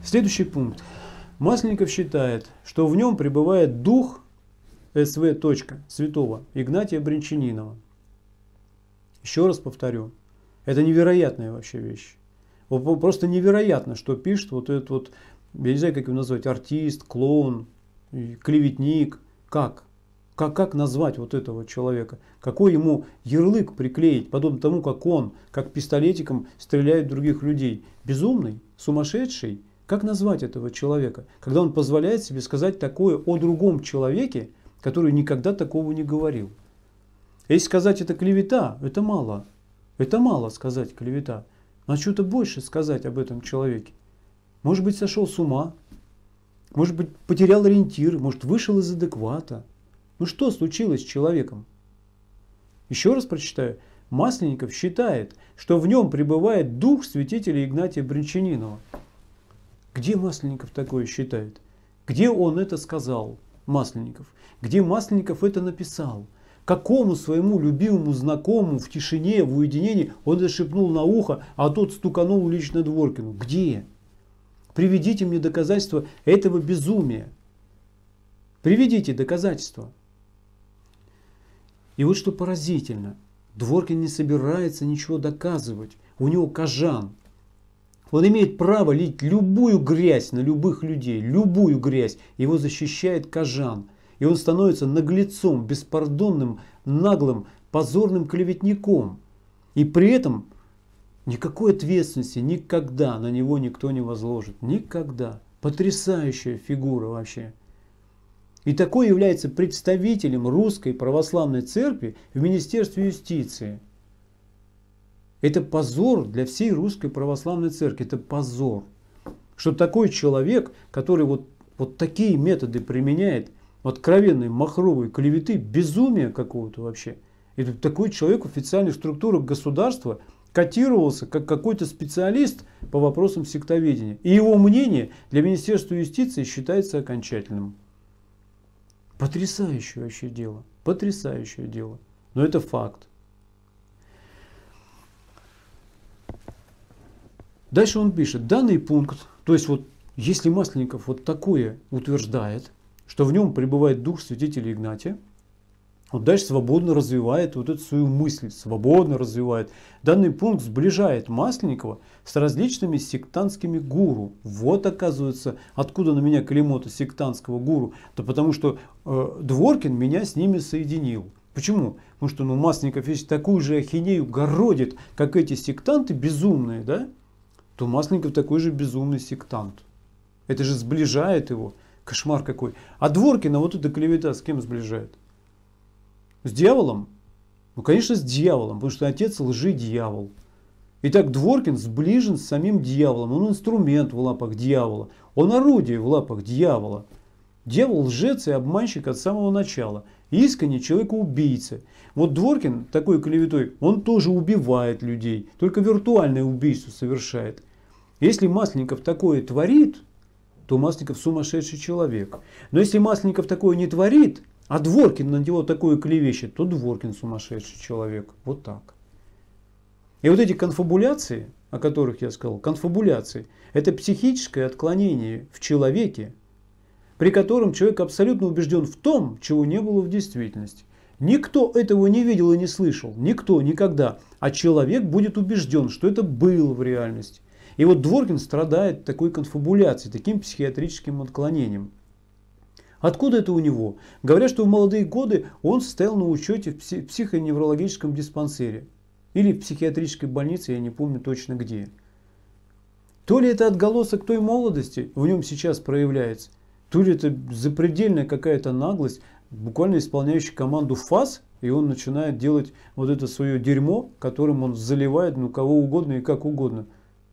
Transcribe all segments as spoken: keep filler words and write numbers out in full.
Следующий пункт. Масленников считает, что в нем пребывает дух СВ. Святого Игнатия Брянчанинова. Еще раз повторю, это невероятная вообще вещь. Просто невероятно, что пишет вот этот вот, я не знаю, как его назвать, артист, клоун, клеветник. Как? Как, как назвать вот этого человека? Какой ему ярлык приклеить, подобно тому, как он, как пистолетиком стреляет в других людей? Безумный? Сумасшедший? Как назвать этого человека, когда он позволяет себе сказать такое о другом человеке, который никогда такого не говорил? Если сказать это клевета, это мало. Это мало сказать клевета. Надо что-то больше сказать об этом человеке. Может быть, сошел с ума. Может быть, потерял ориентир. Может, вышел из адеквата. Ну что случилось с человеком? Еще раз прочитаю. Масленников считает, что в нем пребывает дух святителя Игнатия Брянчанинова. Где Масленников такое считает? Где он это сказал, Масленников? Где Масленников это написал? Какому своему любимому знакомому в тишине, в уединении он зашепнул на ухо, а тот стуканул лично Дворкину? Где? Приведите мне доказательства этого безумия. Приведите доказательства. И вот что поразительно. Дворкин не собирается ничего доказывать. У него кожан. Он имеет право лить любую грязь на любых людей. Любую грязь. Его защищает кожан. И он становится наглецом, беспардонным, наглым, позорным клеветником. И при этом никакой ответственности никогда на него никто не возложит. Никогда. Потрясающая фигура вообще. И такой является представителем Русской Православной Церкви в Министерстве юстиции. Это позор для всей Русской Православной Церкви. Это позор. Что такой человек, который вот, вот такие методы применяет, откровенной махровой клеветы, безумия какого-то вообще. И такой человек в официальных структурах государства котировался как какой-то специалист по вопросам сектоведения. И его мнение для Министерства юстиции считается окончательным. Потрясающее вообще дело. Потрясающее дело. Но это факт. Дальше он пишет. Данный пункт, то есть вот если Масленников вот такое утверждает, что в нем пребывает дух святителя Игнатия, он дальше свободно развивает вот эту свою мысль, свободно развивает. Данный пункт сближает Масленникова с различными сектантскими гуру. Вот оказывается, откуда на меня клеймо-то сектантского гуру. Да потому что э, Дворкин меня с ними соединил. Почему? Потому что ну, Масленников, если такую же ахинею городит, как эти сектанты безумные, да, то Масленников такой же безумный сектант. Это же сближает его. Кошмар какой. А Дворкина вот эта клевета с кем сближает? С дьяволом? Ну, конечно, с дьяволом, потому что отец лжи дьявол. Итак, Дворкин сближен с самим дьяволом. Он инструмент в лапах дьявола. Он орудие в лапах дьявола. Дьявол лжец и обманщик от самого начала. Искренне человека-убийца. Вот Дворкин такой клеветой, он тоже убивает людей. Только виртуальное убийство совершает. Если Масленников такое творит, то Масленников сумасшедший человек. Но если Масленников такое не творит, а Дворкин на него такое клевещет, то Дворкин сумасшедший человек. Вот так. И вот эти конфабуляции, о которых я сказал, конфабуляции, это психическое отклонение в человеке, при котором человек абсолютно убежден в том, чего не было в действительности. Никто этого не видел и не слышал. Никто, никогда. А человек будет убежден, что это было в реальности. И вот Дворкин страдает такой конфабуляцией, таким психиатрическим отклонением. Откуда это у него? Говорят, что в молодые годы он состоял на учете в психоневрологическом диспансере. Или в психиатрической больнице, я не помню точно где. То ли это отголосок той молодости в нем сейчас проявляется, то ли это запредельная какая-то наглость, буквально исполняющая команду ФАС, и он начинает делать вот это свое дерьмо, которым он заливает ну кого угодно и как угодно.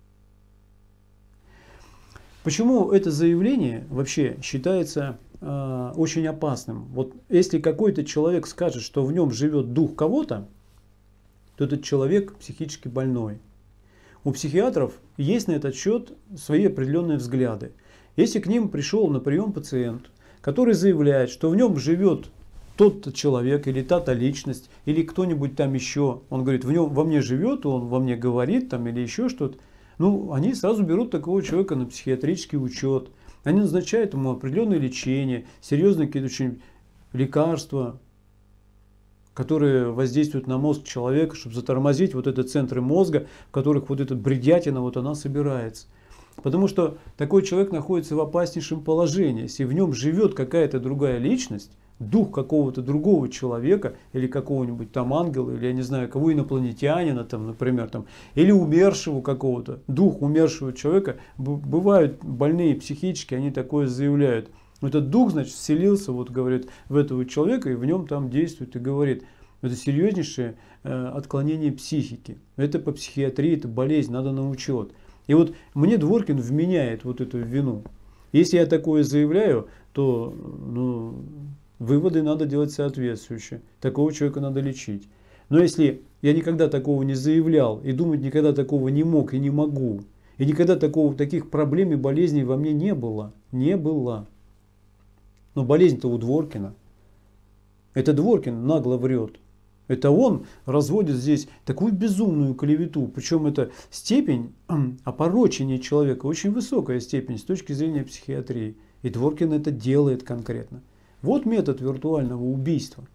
Почему это заявление вообще считается э, очень опасным? Вот если какой-то человек скажет, что в нем живет дух кого-то, то этот человек психически больной. У психиатров есть на этот счет свои определенные взгляды. Если к ним пришел на прием пациент, который заявляет, что в нем живет тот человек или та-то личность, или кто-нибудь там еще, он говорит, в нем, во мне живет, он во мне говорит там, или еще что-то, Ну, они сразу берут такого человека на психиатрический учет. Они назначают ему определенное лечение, серьезные какие-то очень лекарства, которые воздействуют на мозг человека, чтобы затормозить вот эти центры мозга, в которых вот эта бредятина, вот она собирается. Потому что такой человек находится в опаснейшем положении. Если в нем живет какая-то другая личность, дух какого-то другого человека, или какого-нибудь там ангела, или я не знаю, кого, инопланетянина, там, например, там, или умершего какого-то, дух умершего человека, бывают больные психически, они такое заявляют. Этот дух, значит, вселился, вот говорит, в этого человека, и в нем там действует и говорит. Это серьезнейшее э, отклонение психики. Это по психиатрии, это болезнь, надо на учет. И вот мне Дворкин вменяет вот эту вину. Если я такое заявляю, то ну, выводы надо делать соответствующие. Такого человека надо лечить. Но если я никогда такого не заявлял, и думать никогда такого не мог и не могу, и никогда такого, таких проблем и болезней во мне не было, не было. Но болезнь-то у Дворкина. Это Дворкин нагло врет. Это он разводит здесь такую безумную клевету. Причем это степень опорочения человека, очень высокая степень с точки зрения психиатрии. И Дворкин это делает конкретно. Вот метод виртуального убийства.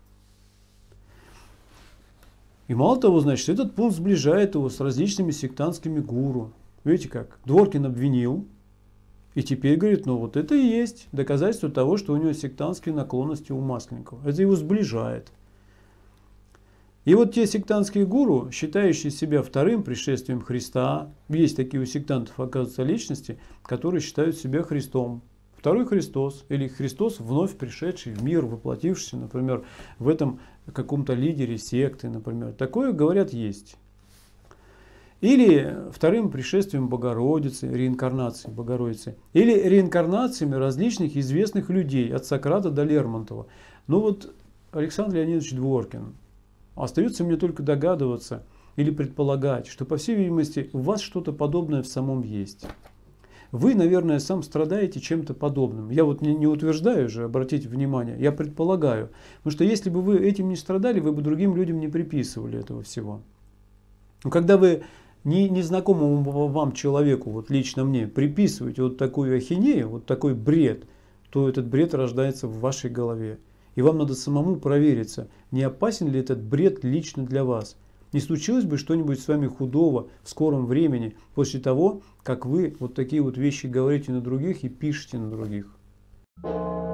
И мало того, значит, этот пункт сближает его с различными сектантскими гуру. Видите как? Дворкин обвинил. И теперь говорит, ну вот это и есть доказательство того, что у него сектантские наклонности у Масленникова. Это его сближает. И вот те сектантские гуру, считающие себя вторым пришествием Христа, есть такие у сектантов, оказывается, личности, которые считают себя Христом. Второй Христос, или Христос, вновь пришедший в мир, воплотившийся, например, в этом каком-то лидере секты, например. Такое, говорят, есть. Или вторым пришествием Богородицы, реинкарнацией Богородицы. Или реинкарнациями различных известных людей, от Сократа до Лермонтова. Ну вот Александр Леонидович Дворкин. Остается мне только догадываться или предполагать, что, по всей видимости, у вас что-то подобное в самом есть. Вы, наверное, сам страдаете чем-то подобным. Я вот не, не утверждаю же, обратите внимание, я предполагаю. Потому что если бы вы этим не страдали, вы бы другим людям не приписывали этого всего. Но когда вы не, незнакомому вам человеку, вот лично мне, приписываете вот такую ахинею, вот такой бред, то этот бред рождается в вашей голове. И вам надо самому провериться, не опасен ли этот бред лично для вас. Не случилось бы что-нибудь с вами худого в скором времени после того, как вы вот такие вот вещи говорите на других и пишете на других.